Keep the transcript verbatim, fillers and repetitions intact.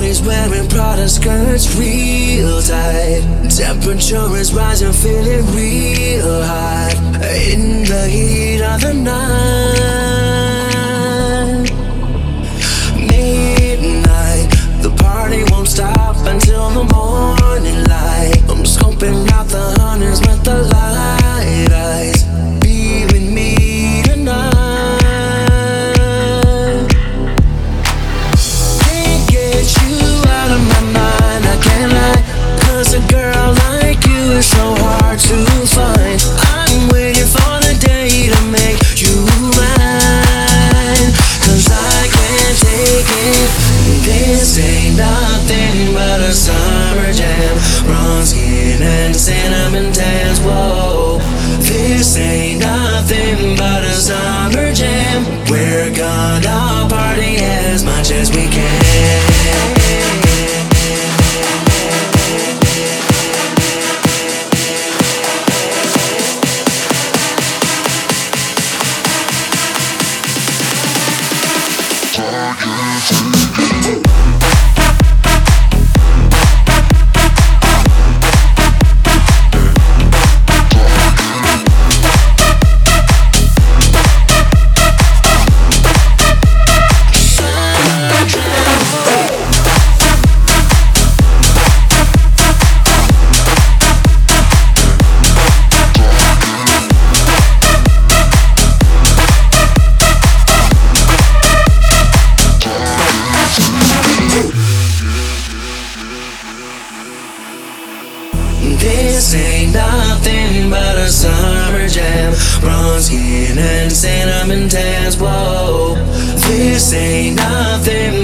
Shorty's wearing Prada skirts real tight. Temperature is rising, feeling real hot in the heat of the night. Midnight, the party won't stop until the morning light. I'm scoping out the hunters with the light eyes. Be with me tonight. Can't get you out of my mind, I can't lie. Cause a girl like you is so hard to find. I'm waiting for the day to make you mine. Cause I can't take it. This ain't nothing but a summer jam. Bronze skin and cinnamon tans, whoa. This ain't nothing but a summer jam. We're gonna party as much as we can. This ain't nothing but a summer jam. Bronze skin and cinnamon tans, whoa. This ain't nothing